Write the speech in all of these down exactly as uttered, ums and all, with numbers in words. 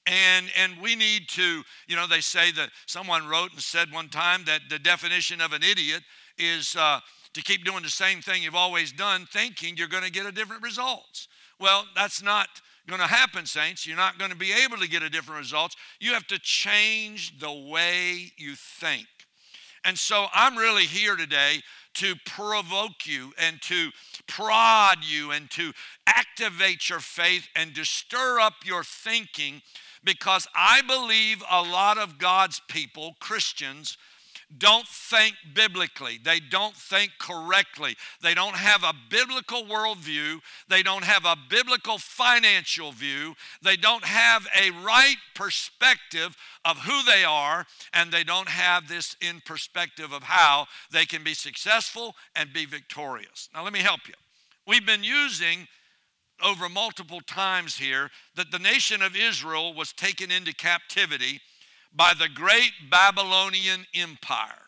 And, and we need to, you know, they say that someone wrote and said one time that the definition of an idiot is uh, to keep doing the same thing you've always done, thinking you're going to get a different results. Well, that's not going to happen, saints. You're not going to be able to get a different results. You have to change the way you think. And so I'm really here today to provoke you and to prod you and to activate your faith and to stir up your thinking, because I believe a lot of God's people, Christians, don't think biblically. They don't think correctly. They don't have a biblical worldview. They don't have a biblical financial view. They don't have a right perspective of who they are, and they don't have this in perspective of how they can be successful and be victorious. Now, let me help you. We've been using over multiple times here that the nation of Israel was taken into captivity by the great Babylonian Empire.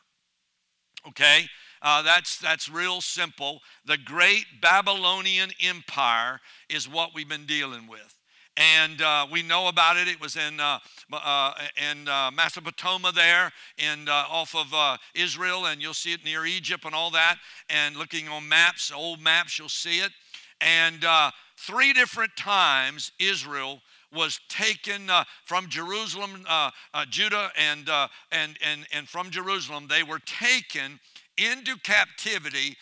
Okay? Uh, that's, that's real simple. The great Babylonian Empire is what we've been dealing with. And uh, we know about it. It was in uh, uh, in uh, Mesopotamia there, and uh, off of uh, Israel, and you'll see it near Egypt and all that. And looking on maps, old maps, you'll see it. And uh, three different times Israel was taken uh, from Jerusalem, uh, uh, Judah, and, uh, and, and, and from Jerusalem, they were taken into captivity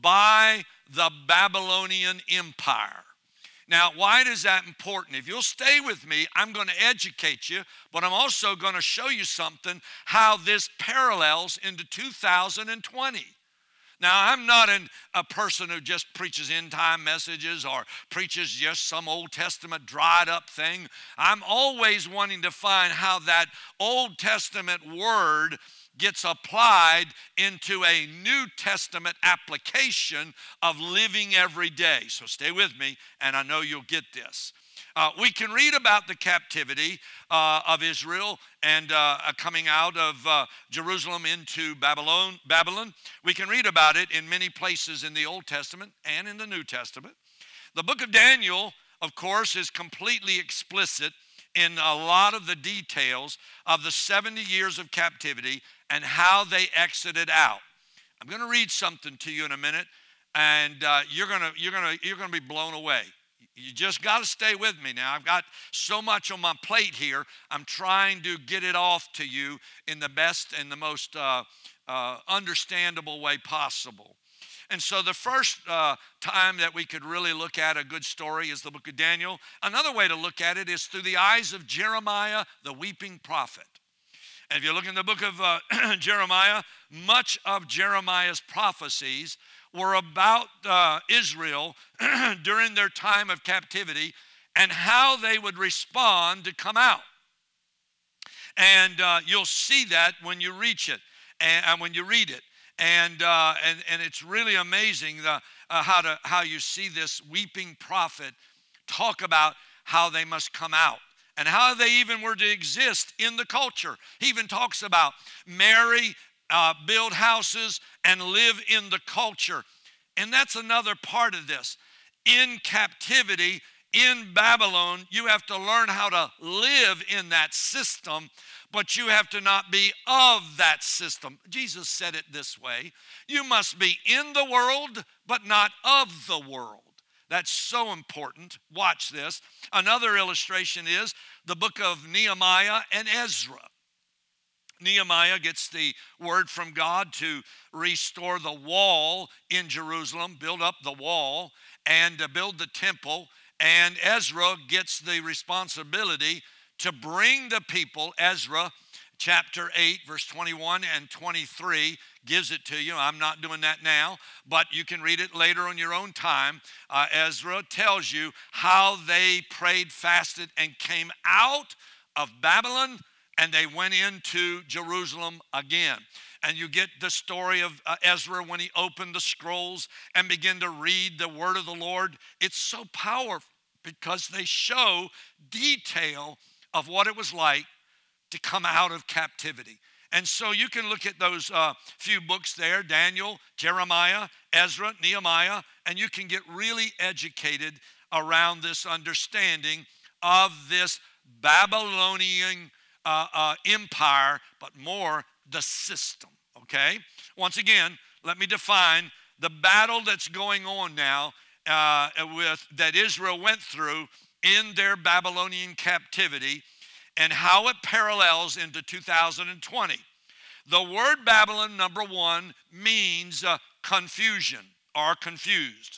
by the Babylonian Empire. Now, why is that important? If you'll stay with me, I'm going to educate you, but I'm also going to show you something, how this parallels into two thousand twenty. Now, I'm not an, a person who just preaches end-time messages or preaches just some Old Testament dried-up thing. I'm always wanting to find how that Old Testament word gets applied into a New Testament application of living every day. So stay with me, and I know you'll get this. Uh, we can read about the captivity uh, of Israel and uh, coming out of uh, Jerusalem into Babylon, Babylon. We can read about it in many places in the Old Testament and in the New Testament. The book of Daniel, of course, is completely explicit in a lot of the details of the seventy years of captivity and how they exited out. I'm going to read something to you in a minute, and uh, you're going to you're going to you're going to be blown away. You just got to stay with me now. I've got so much on my plate here. I'm trying to get it off to you in the best and the most uh, uh, understandable way possible. And so the first uh, time that we could really look at a good story is the book of Daniel. Another way to look at it is through the eyes of Jeremiah, the weeping prophet. And if you look in the book of uh, Jeremiah, much of Jeremiah's prophecies were about uh, Israel during their time of captivity and how they would respond to come out. And uh, you'll see that when you reach it and, and when you read it. And, uh, and, and it's really amazing the, uh, how, to, how you see this weeping prophet talk about how they must come out and how they even were to exist in the culture. He even talks about marry, uh, build houses, and live in the culture. And that's another part of this. In captivity, in Babylon, you have to learn how to live in that system, but you have to not be of that system. Jesus said it this way: you must be in the world, but not of the world. That's so important. Watch this. Another illustration is the book of Nehemiah and Ezra. Nehemiah gets the word from God to restore the wall in Jerusalem, build up the wall, and uh, build the temple. And Ezra gets the responsibility to bring the people. Ezra chapter eight, verse twenty-one and twenty-three gives it to you. I'm not doing that now, but you can read it later on your own time. Uh, Ezra tells you how they prayed, fasted, and came out of Babylon, and they went into Jerusalem again. And you get the story of uh, Ezra when he opened the scrolls and began to read the word of the Lord. It's so powerful because they show detail of what it was like to come out of captivity. And so you can look at those uh, few books there, Daniel, Jeremiah, Ezra, Nehemiah, and you can get really educated around this understanding of this Babylonian uh, uh, empire, but more the system, okay? Once again, let me define the battle that's going on now uh, with that Israel went through in their Babylonian captivity and how it parallels into two thousand twenty. The word Babylon, number one, means uh, confusion or confused.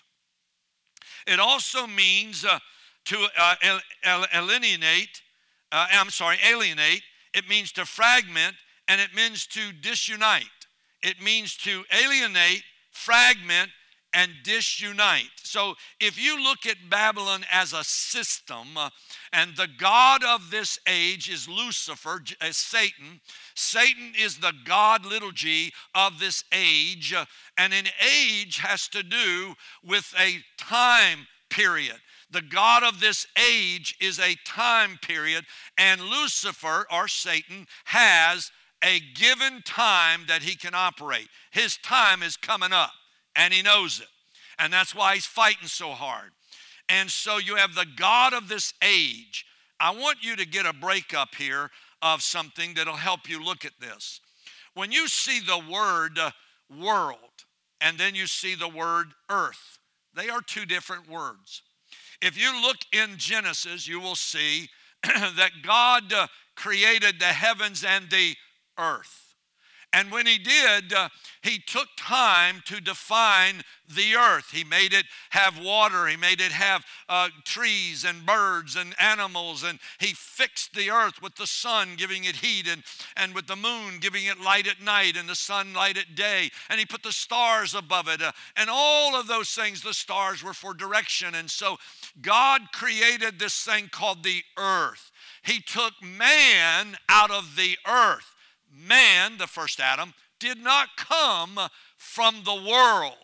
It also means uh, to uh, alienate, uh, I'm sorry, alienate. It means to fragment, and it means to disunite. It means to alienate, fragment, and disunite. So if you look at Babylon as a system, uh, and the god of this age is Lucifer, uh, Satan. Satan is the god, little g, of this age. Uh, and an age has to do with a time period. The god of this age is a time period, and Lucifer, or Satan, has a given time that he can operate. His time is coming up, and he knows it. And that's why he's fighting so hard. And so you have the god of this age. I want you to get a breakup here of something that'll help you look at this. When you see the word uh, world, and then you see the word earth, they are two different words. If you look in Genesis, you will see that God uh, created the heavens and the earth. And when he did, uh, he took time to define the earth. He made it have water. He made it have uh, trees and birds and animals. And he fixed the earth with the sun, giving it heat, and, and with the moon, giving it light at night, and the sunlight at day. And he put the stars above it. Uh, and all of those things, the stars were for direction. And so God created this thing called the earth. He took man out of the earth. Man, the first Adam, did not come from the world.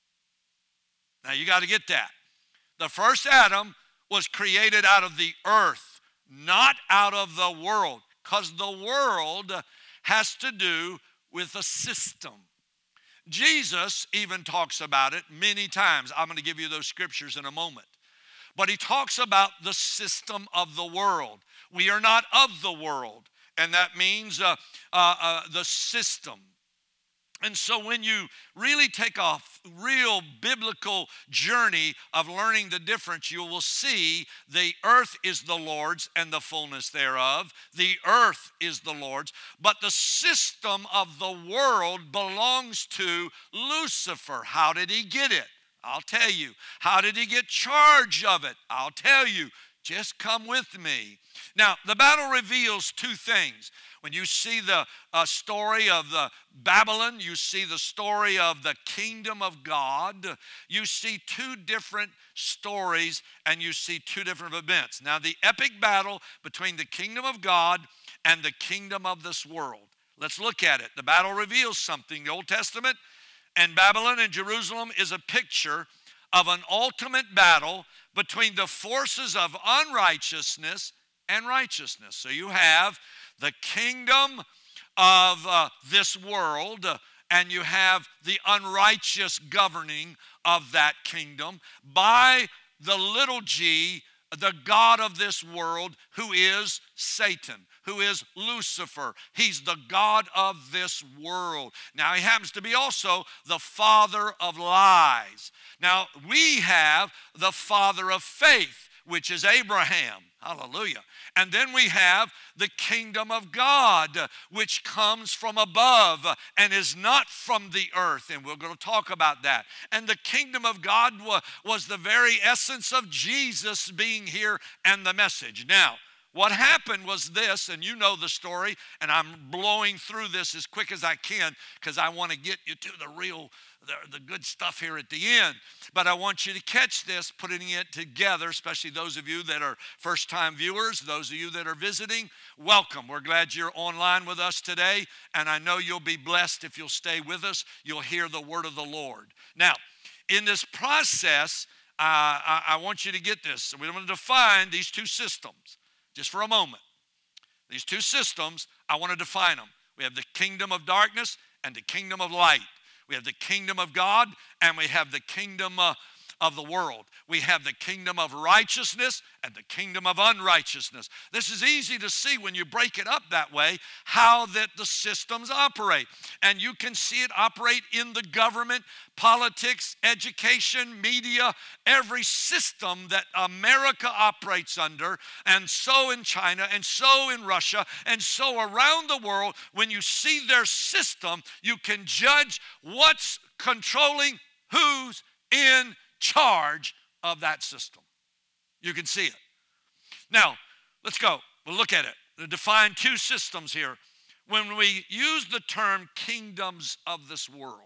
Now you got to get that. The first Adam was created out of the earth, not out of the world, because the world has to do with a system. Jesus even talks about it many times. I'm going to give you those scriptures in a moment. But he talks about the system of the world. We are not of the world. And that means uh, uh, uh, the system. And so when you really take a real biblical journey of learning the difference, you will see the earth is the Lord's and the fullness thereof. The earth is the Lord's. But the system of the world belongs to Lucifer. How did he get it? I'll tell you. How did he get charge of it? I'll tell you. Just come with me. Now, the battle reveals two things. When you see the uh, story of the Babylon, you see the story of the kingdom of God. You see two different stories, and you see two different events. Now, the epic battle between the kingdom of God and the kingdom of this world. Let's look at it. The battle reveals something. The Old Testament and Babylon and Jerusalem is a picture of an ultimate battle between the forces of unrighteousness and righteousness. So you have the kingdom of uh, this world, uh, and you have the unrighteous governing of that kingdom by the little g, the god of this world, who is Satan, who is Lucifer. He's the god of this world. Now, he happens to be also the father of lies. Now, we have the father of faith, which is Abraham. Hallelujah. And then we have the kingdom of God, which comes from above and is not from the earth. And we're going to talk about that. And the kingdom of God was the very essence of Jesus being here and the message. Now, what happened was this, and you know the story, and I'm blowing through this as quick as I can because I want to get you to the real, the, the good stuff here at the end. But I want you to catch this, putting it together, especially those of you that are first-time viewers, those of you that are visiting. Welcome. We're glad you're online with us today, and I know you'll be blessed if you'll stay with us. You'll hear the word of the Lord. Now, in this process, uh, I, I want you to get this. So we're going to define these two systems. Just for a moment. These two systems, I want to define them. We have the kingdom of darkness and the kingdom of light. We have the kingdom of God and we have the kingdom uh, of the world. We have the kingdom of righteousness and the kingdom of unrighteousness. This is easy to see when you break it up that way, how that the systems operate. And you can see it operate in the government, politics, education, media, every system that America operates under, and so in China, and so in Russia, and so around the world. When you see their system, you can judge what's controlling, who's in charge of that system. You can see it. Now, let's go. We'll look at it. We'll define two systems here. When we use the term kingdoms of this world,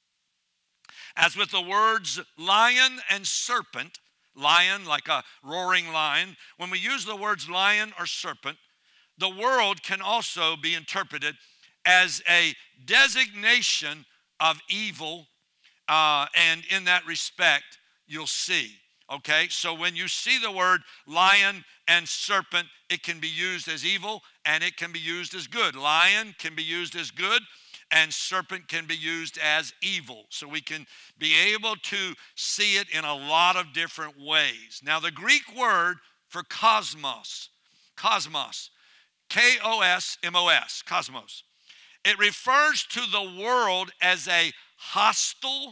as with the words lion and serpent, lion like a roaring lion, when we use the words lion or serpent, the world can also be interpreted as a designation of evil, uh, and in that respect, you'll see. Okay, so when you see the word lion and serpent, it can be used as evil and it can be used as good. Lion can be used as good and serpent can be used as evil. So we can be able to see it in a lot of different ways. Now, the Greek word for cosmos, cosmos, K O S M O S, cosmos, it refers to the world as a hostile,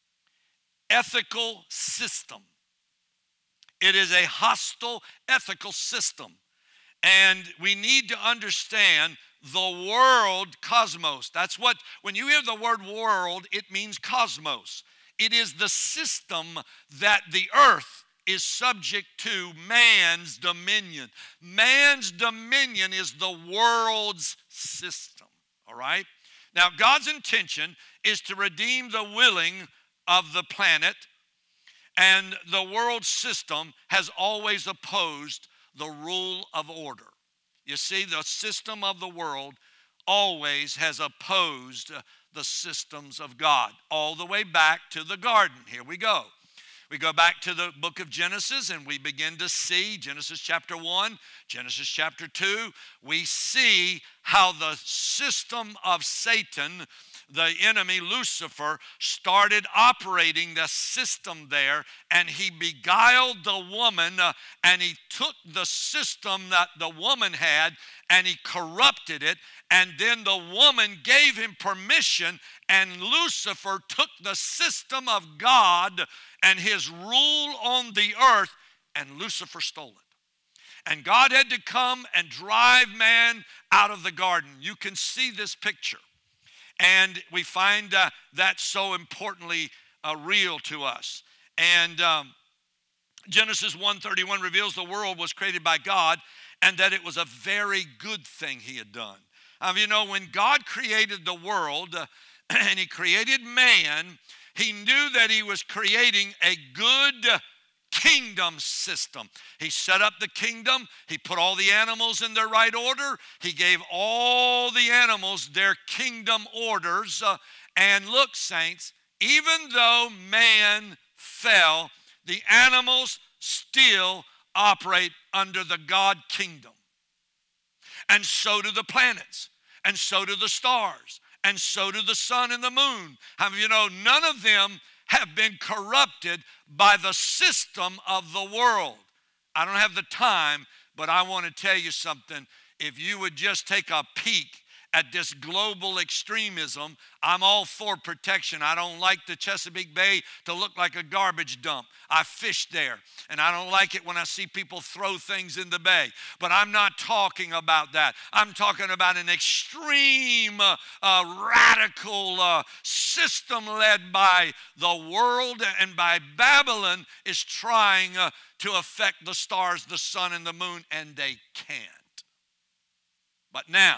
ethical system. It is a hostile, ethical system. And we need to understand the world, cosmos. That's what, when you hear the word world, it means cosmos. It is the system that the earth is subject to man's dominion. Man's dominion is the world's system, all right? Now, God's intention is to redeem the willing of the planet, and the world system has always opposed the rule of order. You see, the system of the world always has opposed the systems of God, all the way back to the garden. Here we go. We go back to the book of Genesis and we begin to see Genesis chapter one, Genesis chapter two. We see how the system of Satan, the enemy Lucifer, started operating the system there, and he beguiled the woman, uh, and he took the system that the woman had and he corrupted it, and then the woman gave him permission, and Lucifer took the system of God and his rule on the earth, and Lucifer stole it. And God had to come and drive man out of the garden. You can see this picture. And we find uh, that so importantly uh, real to us. And um, Genesis one thirty-one reveals the world was created by God and that it was a very good thing he had done. Um, you know, when God created the world uh, and he created man, he knew that he was creating a good uh, kingdom system. He set up the kingdom. He put all the animals in their right order. He gave all the animals their kingdom orders. Uh, and look, saints, even though man fell, the animals still operate under the God kingdom. And so do the planets. And so do the stars. And so do the sun and the moon. How many of you know none of them have been corrupted by the system of the world? I don't have the time, but I want to tell you something. If you would just take a peek at this global extremism, I'm all for protection. I don't like the Chesapeake Bay to look like a garbage dump. I fish there, and I don't like it when I see people throw things in the bay. But I'm not talking about that. I'm talking about an extreme, uh, uh, radical uh, system led by the world and by Babylon is trying uh, to affect the stars, the sun, and the moon, and they can't. But now,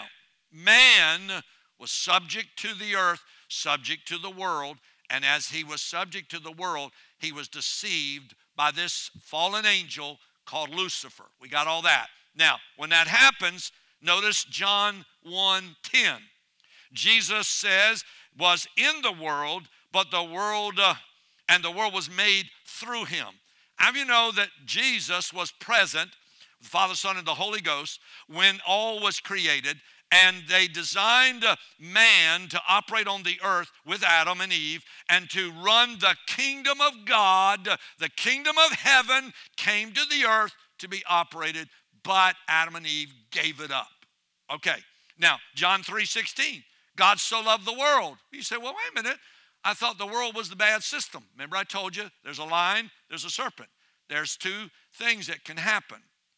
man was subject to the earth, subject to the world, and as he was subject to the world, he was deceived by this fallen angel called Lucifer. We got all that. Now, when that happens, notice John one ten. Jesus says, was in the world, but the world, uh, and the world was made through him. Have you know that Jesus was present, the Father, Son, and the Holy Ghost, when all was created, And they designed man to operate on the earth with Adam and Eve and to run the kingdom of God. The kingdom of heaven came to the earth to be operated, but Adam and Eve gave it up. Okay, now John three sixteen, God so loved the world. You say, well, wait a minute. I thought the world was the bad system. Remember I told you there's a lion, there's a serpent. There's two things that can happen.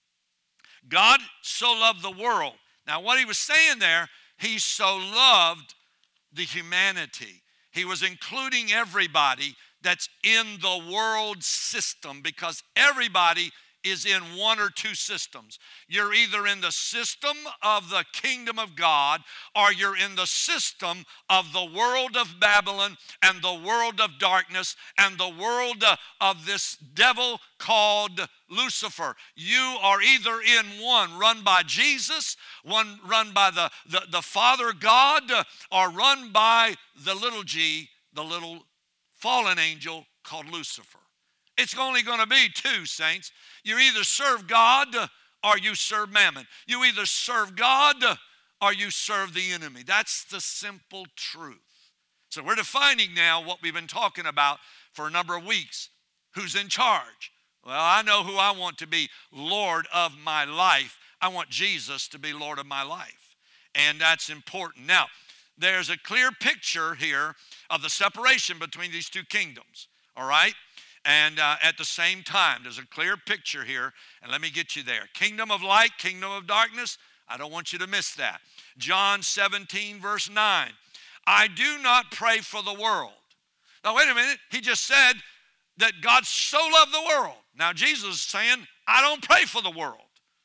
God so loved the world. Now, what he was saying there, he so loved the humanity. He was including everybody that's in the world system because everybody is in one or two systems. You're either in the system of the kingdom of God or you're in the system of the world of Babylon and the world of darkness and the world of this devil called Lucifer. You are either in one run by Jesus, one run by the, the, the Father God, or run by the little g, the little fallen angel called Lucifer. It's only going to be two, saints. You either serve God or you serve mammon. You either serve God or you serve the enemy. That's the simple truth. So we're defining now what we've been talking about for a number of weeks. Who's in charge? Well, I know who I want to be Lord of my life. I want Jesus to be Lord of my life. And that's important. Now, there's a clear picture here of the separation between these two kingdoms. All right? And uh, at the same time, there's a clear picture here, and let me get you there. Kingdom of light, kingdom of darkness, I don't want you to miss that. John seventeen, verse nine. I do not pray for the world. Now, wait a minute. He just said that God so loved the world. Now, Jesus is saying, I don't pray for the world,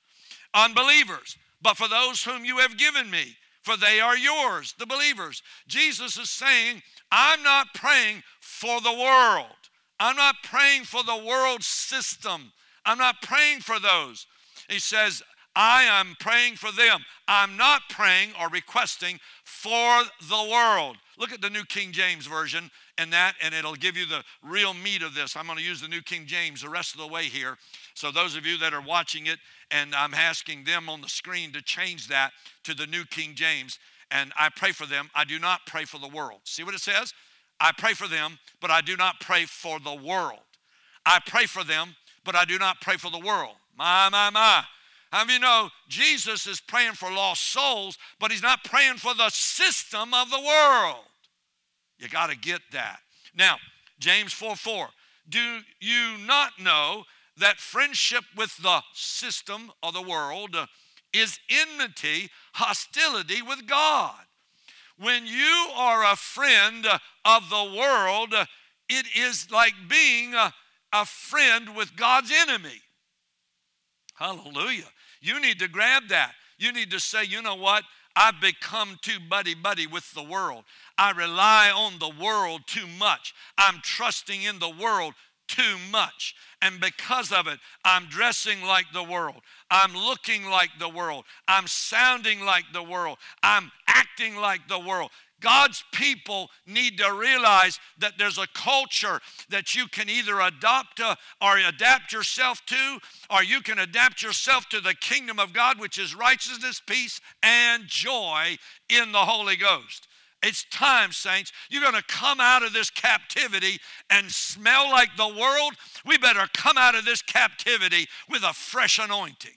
unbelievers, but for those whom you have given me, for they are yours, the believers. Jesus is saying, I'm not praying for the world. I'm not praying for the world system. I'm not praying for those. He says, I am praying for them. I'm not praying or requesting for the world. Look at the New King James Version and that, and it'll give you the real meat of this. I'm going to use the New King James the rest of the way here. So those of you that are watching it, and I'm asking them on the screen to change that to the New King James, and I pray for them. I do not pray for the world. See what it says? I pray for them, but I do not pray for the world. I pray for them, but I do not pray for the world. My, my, my. How many of you know Jesus is praying for lost souls, but he's not praying for the system of the world? You got to get that. Now, James four four. Do you not know that friendship with the system of the world is enmity, hostility with God? When you are a friend of the world, it is like being a, a friend with God's enemy. Hallelujah. You need to grab that. You need to say, you know what? I've become too buddy-buddy with the world. I rely on the world too much. I'm trusting in the world too much. And because of it, I'm dressing like the world. I'm looking like the world. I'm sounding like the world. I'm acting like the world. God's people need to realize that there's a culture that you can either adopt to, or adapt yourself to, or you can adapt yourself to the kingdom of God, which is righteousness, peace, and joy in the Holy Ghost. It's time, saints. You're going to come out of this captivity and smell like the world. We better come out of this captivity with a fresh anointing.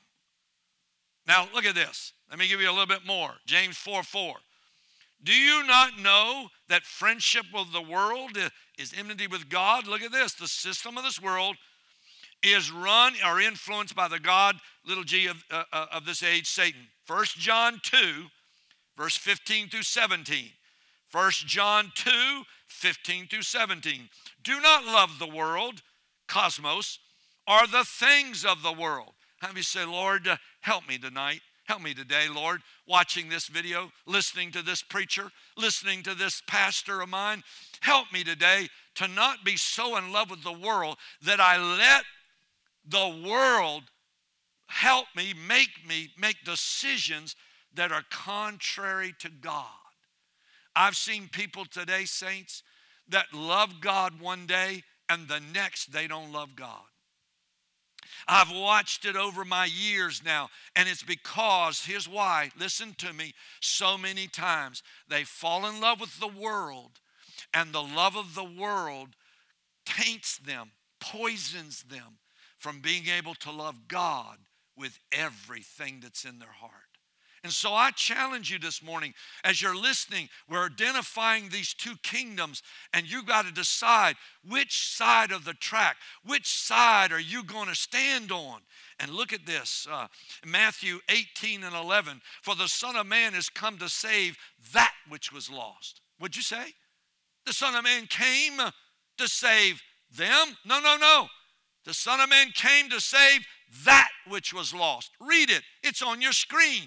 Now, look at this. Let me give you a little bit more. James four four. Do you not know that friendship with the world is enmity with God? Look at this. The system of this world is run or influenced by the God, little g, of, uh, of this age, Satan. First John two, verse fifteen through seventeen. First John two, fifteen through seventeen. Do not love the world, cosmos, or the things of the world. Have you say, Lord, uh, help me tonight. Help me today, Lord, watching this video, listening to this preacher, listening to this pastor of mine. Help me today to not be so in love with the world that I let the world help me, make me make decisions that are contrary to God. I've seen people today, saints, that love God one day and the next they don't love God. I've watched it over my years now, and it's because, here's why, listen to me, so many times they fall in love with the world, and the love of the world taints them, poisons them from being able to love God with everything that's in their heart. And so I challenge you this morning, as you're listening, we're identifying these two kingdoms, and you've got to decide which side of the track, which side are you going to stand on? And look at this, uh, Matthew eighteen and eleven, for the Son of Man has come to save that which was lost. What'd you say? The Son of Man came to save them? No, no, no. The Son of Man came to save that which was lost. Read it. It's on your screen.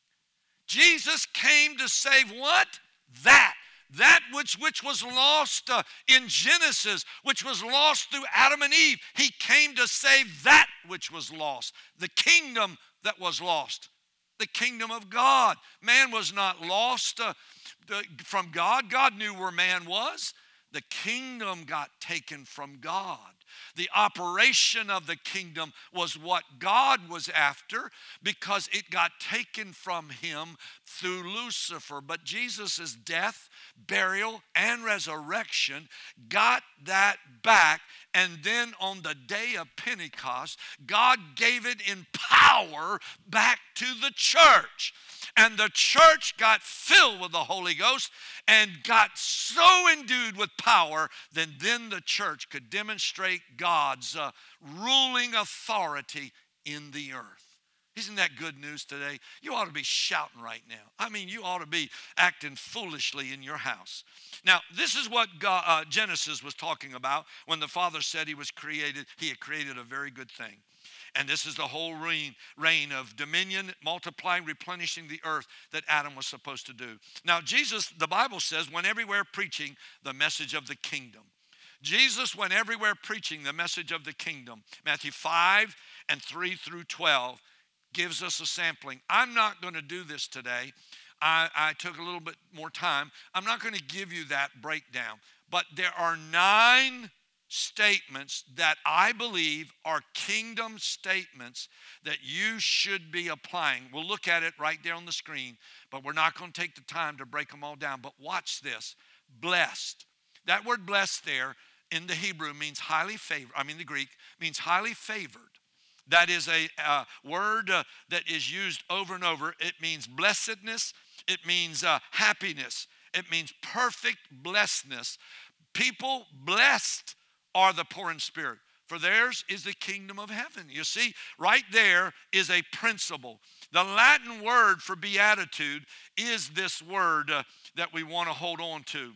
Jesus came to save what? That. That which, which was lost uh, in Genesis, which was lost through Adam and Eve. He came to save that which was lost. The kingdom that was lost. The kingdom of God. Man was not lost uh, from God. God knew where man was. The kingdom got taken from God. The operation of the kingdom was what God was after because it got taken from him through Lucifer. But Jesus' death, burial, and resurrection got that back. And then on the day of Pentecost, God gave it in power back to the church. And the church got filled with the Holy Ghost and got so endued with power that then the church could demonstrate God's uh, ruling authority in the earth. Isn't that good news today? You ought to be shouting right now. I mean, you ought to be acting foolishly in your house. Now, this is what God, uh, Genesis was talking about when the Father said he was created. He had created a very good thing. And this is the whole reign, reign of dominion, multiplying, replenishing the earth that Adam was supposed to do. Now, Jesus, the Bible says, went everywhere preaching the message of the kingdom. Jesus went everywhere preaching the message of the kingdom. Matthew five and three through twelve gives us a sampling. I'm not going to do this today. I, I took a little bit more time. I'm not going to give you that breakdown. But there are nine statements that I believe are kingdom statements that you should be applying. We'll look at it right there on the screen, but we're not going to take the time to break them all down. But watch this. Blessed. That word blessed there in the Hebrew means highly favored. I mean the Greek means highly favored. That is a uh, word uh, that is used over and over. It means blessedness. It means uh, happiness. It means perfect blessedness. People blessed are the poor in spirit, for theirs is the kingdom of heaven. You see, right there is a principle. The Latin word for beatitude is this word uh, that we want to hold on to.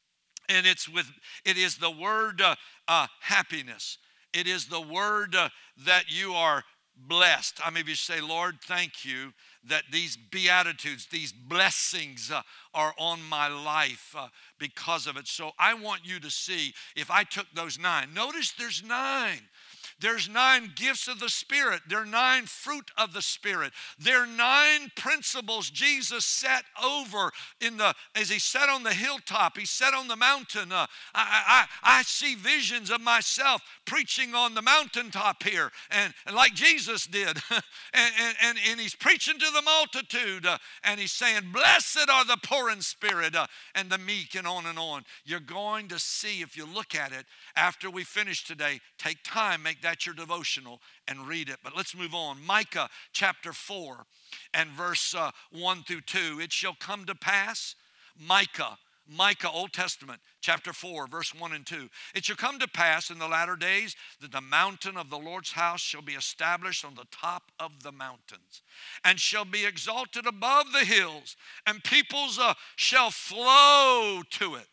And it's with it is the word uh, uh, happiness. It is the word uh, that you are blessed. I mean, if you say, Lord, thank you that these beatitudes, these blessings uh, are on my life uh, because of it. So I want you to see if I took those nine. Notice there's nine. There's nine gifts of the Spirit. There are nine fruit of the Spirit. There are nine principles Jesus set over in the, as he sat on the hilltop, he sat on the mountain. Uh, I, I, I see visions of myself preaching on the mountaintop here, and, and like Jesus did. and, and, and, and he's preaching to the multitude, uh, and he's saying, blessed are the poor in spirit uh, and the meek, and on and on. You're going to see, if you look at it, after we finish today, take time, make that your devotional and read it. But let's move on. Micah chapter four and verse uh, one through two. It shall come to pass, Micah, Micah, Old Testament, chapter four, verse one and two. It shall come to pass in the latter days that the mountain of the Lord's house shall be established on the top of the mountains and shall be exalted above the hills, and peoples uh, shall flow to it.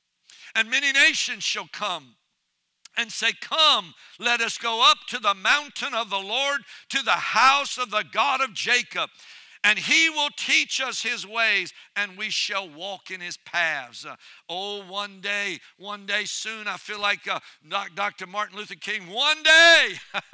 And many nations shall come and say, come, let us go up to the mountain of the Lord, to the house of the God of Jacob. And he will teach us his ways, and we shall walk in his paths. Uh, oh, one day, one day soon, I feel like uh, Doctor Martin Luther King, one day,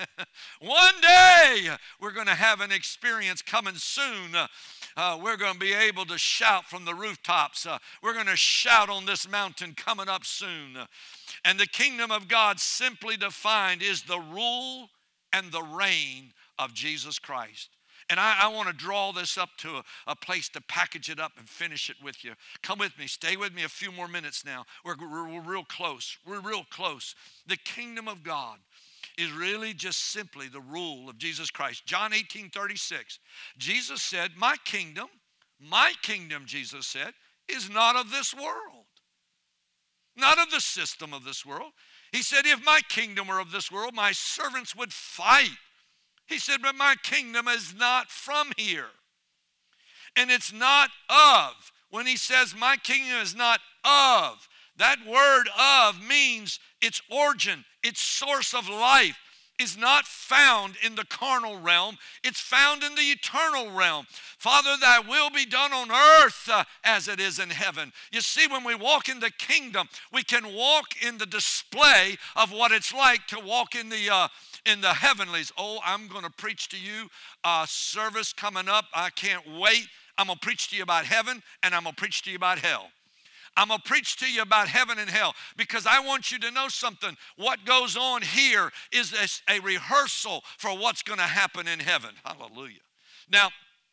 one day, we're going to have an experience coming soon. Uh, uh, we're going to be able to shout from the rooftops. Uh, we're going to shout on this mountain coming up soon. Uh, and the kingdom of God, simply defined, is the rule and the reign of Jesus Christ. And I, I want to draw this up to a, a place to package it up and finish it with you. Come with me. Stay with me a few more minutes now. We're, we're, we're real close. We're real close. The kingdom of God is really just simply the rule of Jesus Christ. John eighteen thirty-six. Jesus said, my kingdom, my kingdom, Jesus said, is not of this world. Not of the system of this world. He said, if my kingdom were of this world, my servants would fight. He said, but my kingdom is not from here. And it's not of. When he says my kingdom is not of, that word of means its origin, its source of life is not found in the carnal realm. It's found in the eternal realm. Father, thy will be done on earth uh, as it is in heaven. You see, when we walk in the kingdom, we can walk in the display of what it's like to walk in the uh, in the heavenlies. Oh, I'm going to preach to you a service coming up. I can't wait. I'm going to preach to you about heaven, and I'm going to preach to you about hell. I'm going to preach to you about heaven and hell because I want you to know something. What goes on here is a, a rehearsal for what's going to happen in heaven. Hallelujah. Now,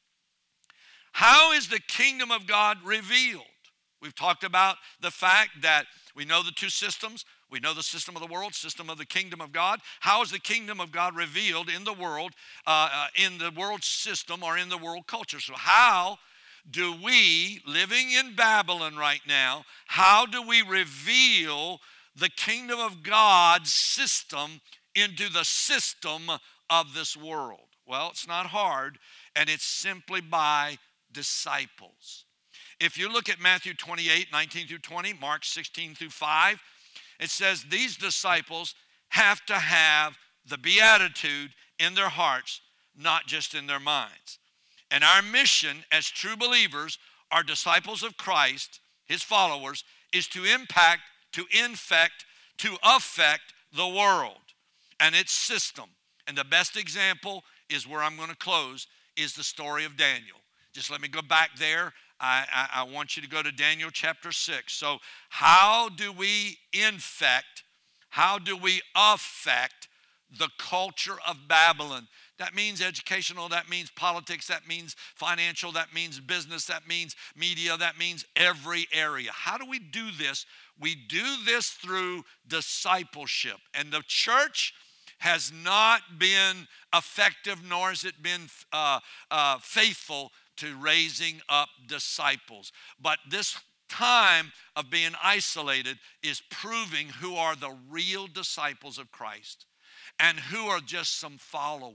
how is the kingdom of God revealed? We've talked about the fact that we know the two systems. We know the system of the world, system of the kingdom of God. How is the kingdom of God revealed in the world, uh, uh, in the world system or in the world culture? So how do we, living in Babylon right now, how do we reveal the kingdom of God's system into the system of this world? Well, it's not hard, and it's simply by disciples. If you look at Matthew twenty-eight, nineteen through twenty, Mark sixteen through five, it says these disciples have to have the beatitude in their hearts, not just in their minds. And our mission as true believers, our disciples of Christ, his followers, is to impact, to infect, to affect the world and its system. And the best example is where I'm going to close, is the story of Daniel. Just let me go back there. I, I, I want you to go to Daniel chapter six. So how do we infect, how do we affect the culture of Babylon? That means educational, that means politics, that means financial, that means business, that means media, that means every area. How do we do this? We do this through discipleship. And the church has not been effective, nor has it been uh, uh, faithful to raising up disciples. But this time of being isolated is proving who are the real disciples of Christ and who are just some followers.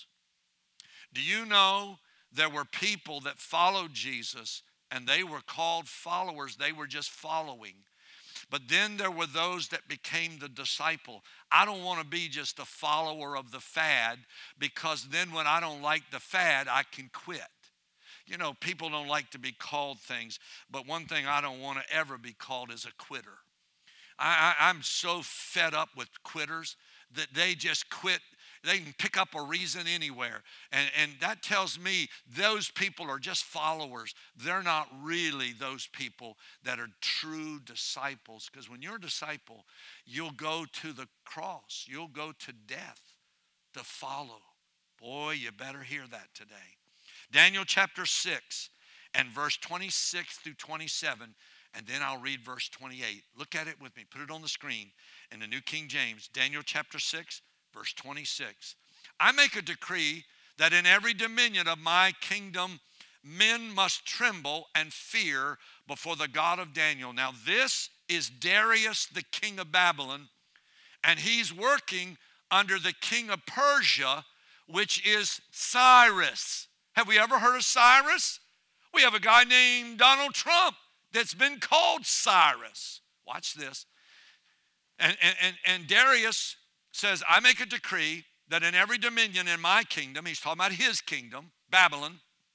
Do you know there were people that followed Jesus and they were called followers? They were just following. But then there were those that became the disciple. I don't want to be just a follower of the fad, because then when I don't like the fad, I can quit. You know, people don't like to be called things, but one thing I don't want to ever be called is a quitter. I, I, I'm so fed up with quitters that they just quit. They can pick up a reason anywhere. And, and that tells me those people are just followers. They're not really those people that are true disciples. Because when you're a disciple, you'll go to the cross. You'll go to death to follow. Boy, you better hear that today. Daniel chapter six and verse twenty-six through twenty-seven. And then I'll read verse twenty-eight. Look at it with me. Put it on the screen in the New King James. Daniel chapter six. Verse twenty-six, I make a decree that in every dominion of my kingdom, men must tremble and fear before the God of Daniel. Now this is Darius, the king of Babylon, and he's working under the king of Persia, which is Cyrus. Have we ever heard of Cyrus? We have a guy named Donald Trump that's been called Cyrus. Watch this. And, and, and, and Darius says, I make a decree that in every dominion in my kingdom, he's talking about his kingdom, Babylon,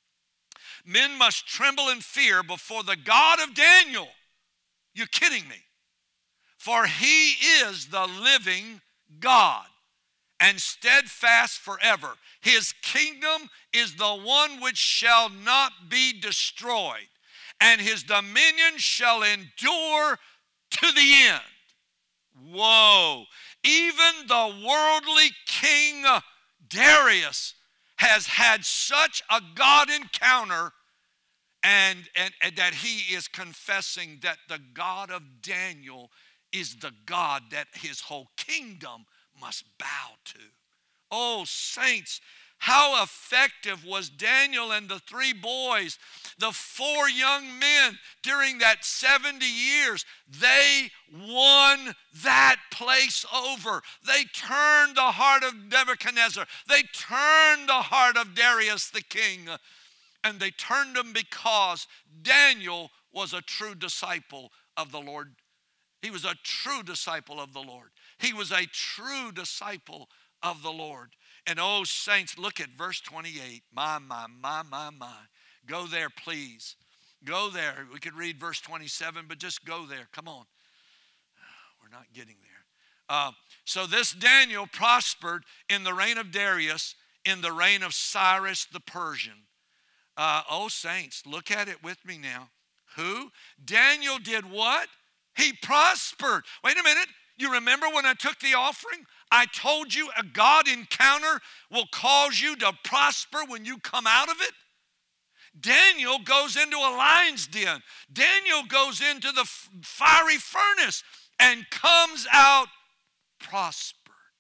men must tremble in fear before the God of Daniel. You're kidding me. For he is the living God and steadfast forever. His kingdom is the one which shall not be destroyed, and his dominion shall endure to the end. Whoa. Even the worldly king Darius has had such a God encounter, and, and, and that he is confessing that the God of Daniel is the God that his whole kingdom must bow to. Oh, saints, how effective was Daniel and the three boys, the four young men during that seventy years? They won that place over. They turned the heart of Nebuchadnezzar. They turned the heart of Darius the king. And they turned them because Daniel was a true disciple of the Lord. He was a true disciple of the Lord. He was a true disciple of the Lord. And oh, saints, look at verse twenty-eight. My, my, my, my, my. Go there, please. Go there. We could read verse twenty-seven, but just go there. Come on. We're not getting there. Uh, so this Daniel prospered in the reign of Darius, in the reign of Cyrus the Persian. Uh, oh, saints, look at it with me now. Who? Daniel did what? He prospered. Wait a minute. You remember when I took the offering? I told you a God encounter will cause you to prosper when you come out of it. Daniel goes into a lion's den. Daniel goes into the fiery furnace and comes out prospered.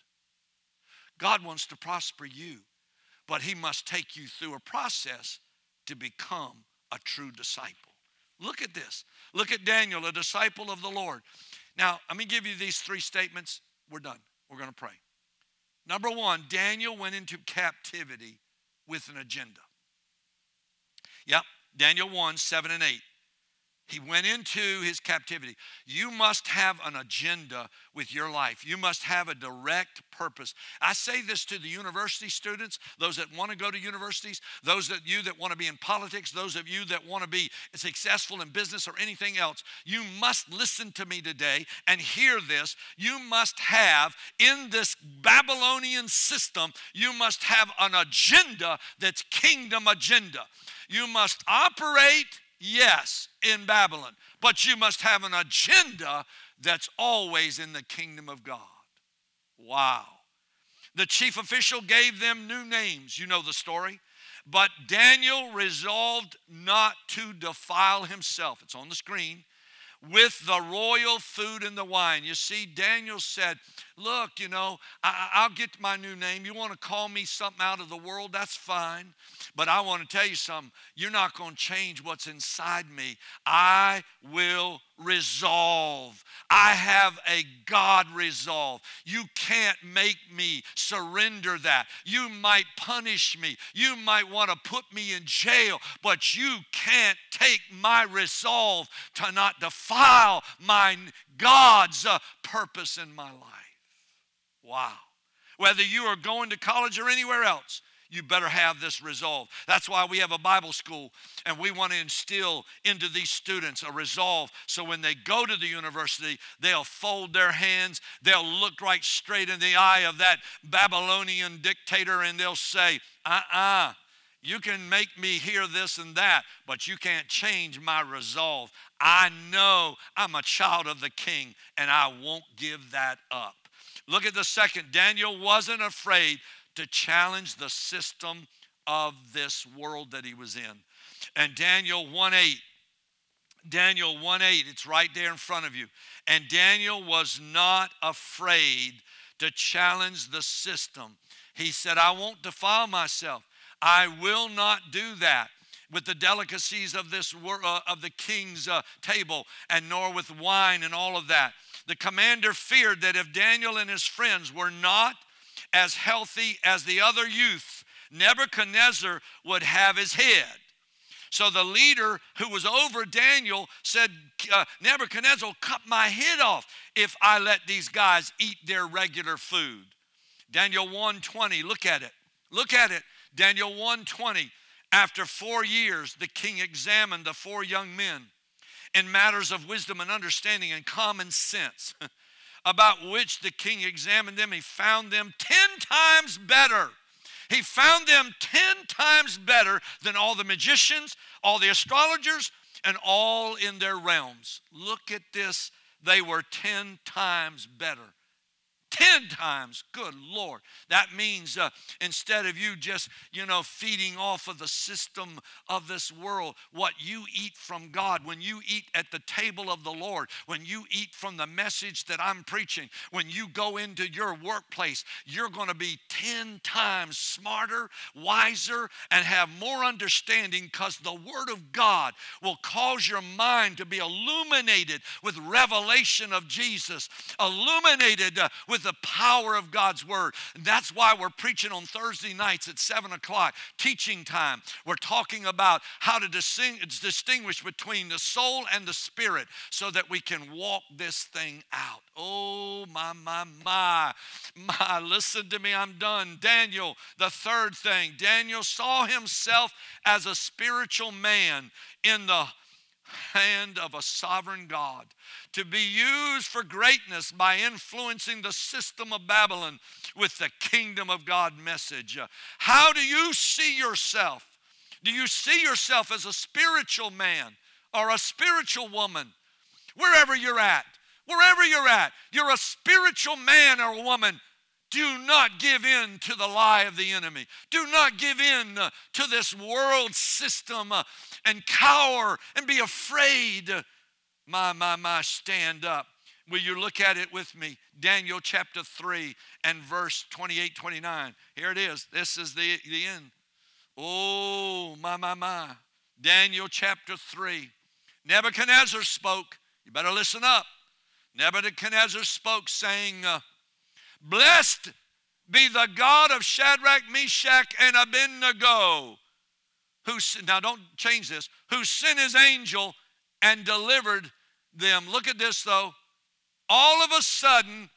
God wants to prosper you, but he must take you through a process to become a true disciple. Look at this. Look at Daniel, a disciple of the Lord. Now, let me give you these three statements. We're done. We're going to pray. Number one, Daniel went into captivity with an agenda. Yep, Daniel one, seven and eight. He went into his captivity. You must have an agenda with your life. You must have a direct purpose. I say this to the university students, those that want to go to universities, those of you that want to be in politics, those of you that want to be successful in business or anything else. You must listen to me today and hear this. You must have, in this Babylonian system, you must have an agenda that's kingdom agenda. You must operate, yes, in Babylon, but you must have an agenda that's always in the kingdom of God. Wow. The chief official gave them new names. You know the story. But Daniel resolved not to defile himself. It's on the screen. With the royal food and the wine. You see, Daniel said, look, you know, I, I'll get my new name. You want to call me something out of the world? That's fine. But I want to tell you something. You're not going to change what's inside me. I will resolve. I have a God resolve. You can't make me surrender that. You might punish me. You might want to put me in jail, but you can't take my resolve to not defile my God's uh, purpose in my life. Wow. Whether you are going to college or anywhere else, you better have this resolve. That's why we have a Bible school, and we want to instill into these students a resolve so when they go to the university, they'll fold their hands, they'll look right straight in the eye of that Babylonian dictator, and they'll say, uh-uh, you can make me hear this and that, but you can't change my resolve. I know I'm a child of the King, and I won't give that up. Look at the second. Daniel wasn't afraid to challenge the system of this world that he was in. And Daniel one eight, Daniel one eight, it's right there in front of you. And Daniel was not afraid to challenge the system. He said, I won't defile myself. I will not do that with the delicacies of this uh, of the king's uh, table, and nor with wine and all of that. The commander feared that if Daniel and his friends were not as healthy as the other youth, Nebuchadnezzar would have his head. So the leader who was over Daniel said, uh, Nebuchadnezzar will cut my head off if I let these guys eat their regular food. Daniel one twenty, look at it. Look at it. Daniel one twenty, after four years, the king examined the four young men in matters of wisdom and understanding and common sense, about which the king examined them. He found them ten times better. He found them ten times better than all the magicians, all the astrologers, and all in their realms. Look at this. They were ten times better. Ten times. Good Lord. That means uh, instead of you just, you know, feeding off of the system of this world, what you eat from God, when you eat at the table of the Lord, when you eat from the message that I'm preaching, when you go into your workplace, you're going to be ten times smarter, wiser, and have more understanding, because the Word of God will cause your mind to be illuminated with revelation of Jesus, illuminated uh, with the power of God's Word. And that's why we're preaching on Thursday nights at seven o'clock, teaching time. We're talking about how to distinguish between the soul and the spirit so that we can walk this thing out. Oh, my, my, my, my. Listen to me, I'm done. Daniel, the third thing. Daniel saw himself as a spiritual man in the hand of a sovereign God, to be used for greatness by influencing the system of Babylon with the kingdom of God message. How do you see yourself? Do you see yourself as a spiritual man or a spiritual woman? Wherever you're at, wherever you're at, you're a spiritual man or woman. Do not give in to the lie of the enemy. Do not give in uh, to this world system uh, and cower and be afraid. My, my, my, stand up. Will you look at it with me? Daniel chapter three and verse twenty-eight, twenty-nine. Here it is. This is the, the end. Oh, my, my, my. Daniel chapter three. Nebuchadnezzar spoke. You better listen up. Nebuchadnezzar spoke, saying, uh, blessed be the God of Shadrach, Meshach, and Abednego, who, now don't change this, who sent his angel and delivered them. Look at this though. All of a sudden,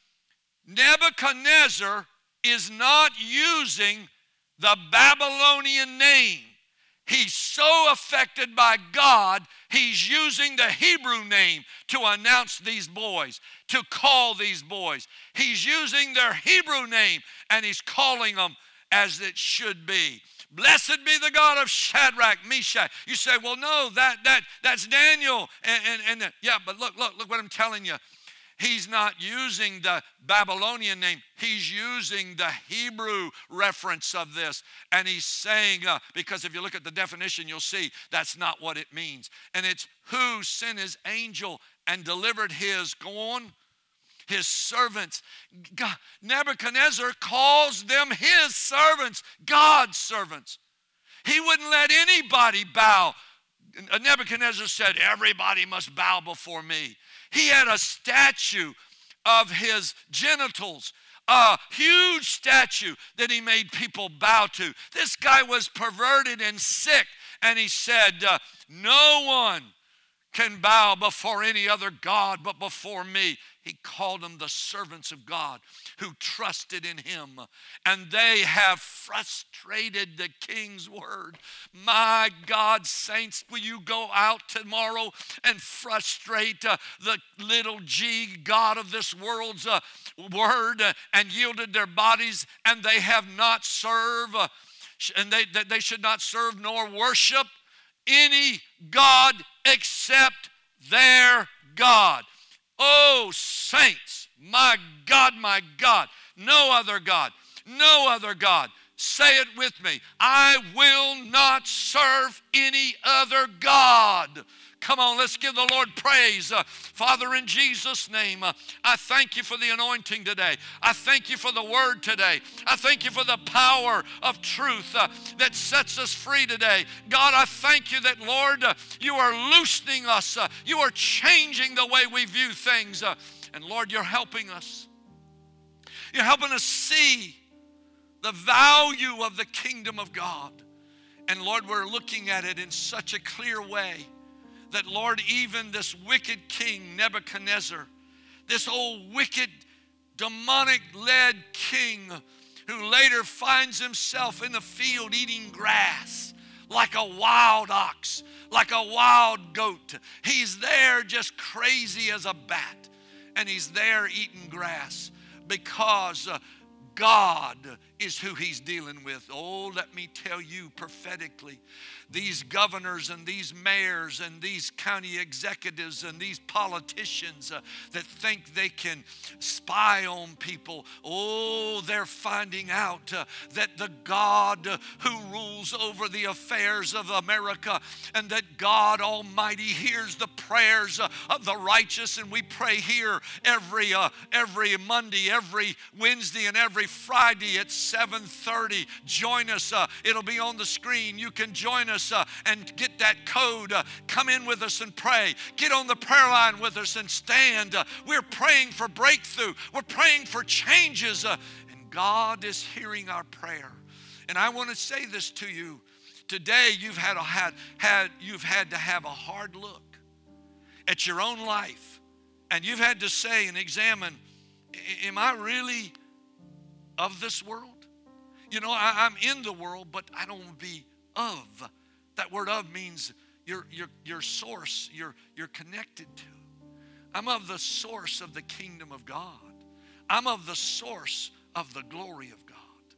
Nebuchadnezzar is not using the Babylonian name. He's so affected by God, he's using the Hebrew name to announce these boys, to call these boys. He's using their Hebrew name, and he's calling them as it should be. Blessed be the God of Shadrach, Meshach. You say, well, no, that that that's Daniel. And, and, and yeah, but look, look, look what I'm telling you. He's not using the Babylonian name. He's using the Hebrew reference of this. And he's saying, uh, because if you look at the definition, you'll see that's not what it means. And it's who sent his angel and delivered his, go on, his servants. God, Nebuchadnezzar calls them his servants, God's servants. He wouldn't let anybody bow. Nebuchadnezzar said, everybody must bow before me. He had a statue of his genitals, a huge statue that he made people bow to. This guy was perverted and sick, and he said, uh, no one can bow before any other God but before me. He called them the servants of God who trusted in him, and they have frustrated the king's word. My God, saints, will you go out tomorrow and frustrate uh, the little g God of this world's uh, word uh, and yielded their bodies, and they have not served, uh, and they, they should not serve nor worship any God except their God. Oh, saints, my God, my God, no other God, no other God. Say it with me. I will not serve any other God. Come on, let's give the Lord praise. Uh, Father, in Jesus' name, uh, I thank you for the anointing today. I thank you for the word today. I thank you for the power of truth uh, that sets us free today. God, I thank you that, Lord, uh, you are loosening us. Uh, you are changing the way we view things. Uh, and, Lord, you're helping us. You're helping us see the value of the kingdom of God. And, Lord, we're looking at it in such a clear way that, Lord, even this wicked king Nebuchadnezzar, this old wicked, demonic-led king who later finds himself in the field eating grass like a wild ox, like a wild goat. He's there just crazy as a bat, and he's there eating grass because uh, God is who he's dealing with. Oh, let me tell you prophetically, these governors and these mayors and these county executives and these politicians uh, that think they can spy on people, oh, they're finding out uh, that the God uh, who rules over the affairs of America and that God Almighty hears the prayers uh, of the righteous. And we pray here every uh, every Monday, every Wednesday, and every Friday at seven thirty. Join us. Uh, it'll be on the screen. You can join us uh, and get that code. Uh, come in with us and pray. Get on the prayer line with us and stand. Uh, we're praying for breakthrough. We're praying for changes. Uh, and God is hearing our prayer. And I want to say this to you. Today you've had, a, had, had, you've had to have a hard look at your own life. And you've had to say and examine, am I really of this world? You know, I, I'm in the world, but I don't want to be of. That word of means your, your, your source, you're, you're connected to. I'm of the source of the kingdom of God. I'm of the source of the glory of God.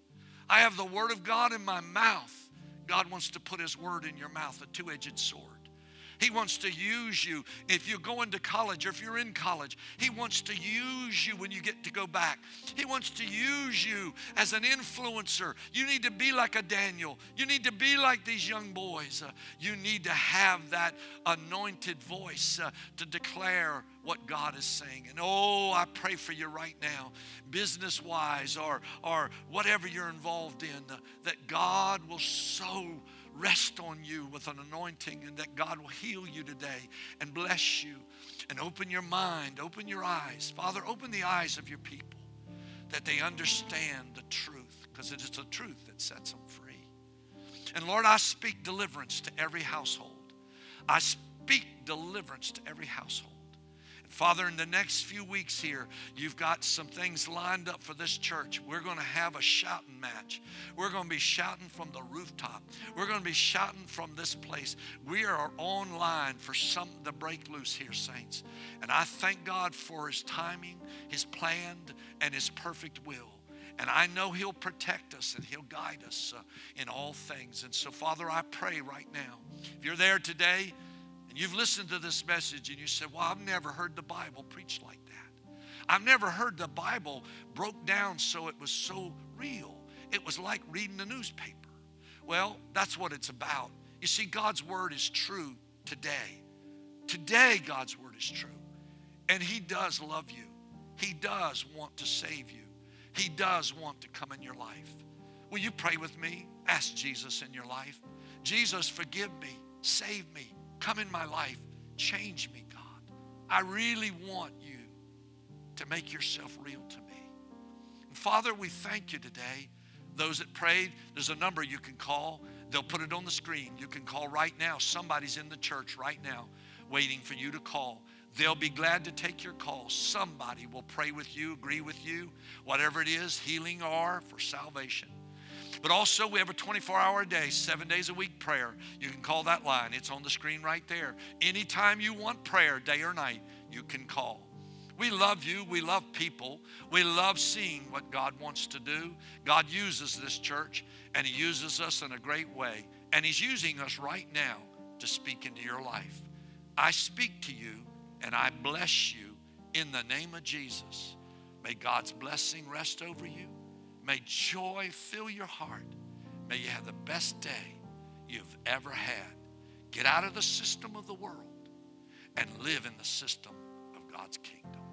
I have the word of God in my mouth. God wants to put his word in your mouth, a two-edged sword. He wants to use you if you're going to college or if you're in college. He wants to use you when you get to go back. He wants to use you as an influencer. You need to be like a Daniel. You need to be like these young boys. Uh, you need to have that anointed voice uh, to declare what God is saying. And oh, I pray for you right now, business-wise or, or whatever you're involved in, uh, that God will so rest on you with an anointing and that God will heal you today and bless you and open your mind, open your eyes. Father, open the eyes of your people that they understand the truth, because it is the truth that sets them free. And Lord, I speak deliverance to every household. I speak deliverance to every household. Father, in the next few weeks here, you've got some things lined up for this church. We're going to have a shouting match. We're going to be shouting from the rooftop. We're going to be shouting from this place. We are online for something to break loose here, saints. And I thank God for his timing, his plan, and his perfect will. And I know he'll protect us and he'll guide us uh, in all things. And so, Father, I pray right now, if you're there today, and you've listened to this message and you said, well, I've never heard the Bible preached like that. I've never heard the Bible broke down so it was so real. It was like reading the newspaper. Well, that's what it's about. You see, God's word is true today. Today, God's word is true. And he does love you. He does want to save you. He does want to come in your life. Will you pray with me? Ask Jesus in your life. Jesus, forgive me. Save me. Come in my life. Change me, God. I really want you to make yourself real to me. And Father, we thank you today. Those that prayed, there's a number you can call. They'll put it on the screen. You can call right now. Somebody's in the church right now waiting for you to call. They'll be glad to take your call. Somebody will pray with you, agree with you, whatever it is, healing or for salvation. But also, we have a twenty-four hour a day, seven days a week prayer. You can call that line. It's on the screen right there. Anytime you want prayer, day or night, you can call. We love you. We love people. We love seeing what God wants to do. God uses this church, and he uses us in a great way. And he's using us right now to speak into your life. I speak to you, and I bless you in the name of Jesus. May God's blessing rest over you. May joy fill your heart. May you have the best day you've ever had. Get out of the system of the world and live in the system of God's kingdom.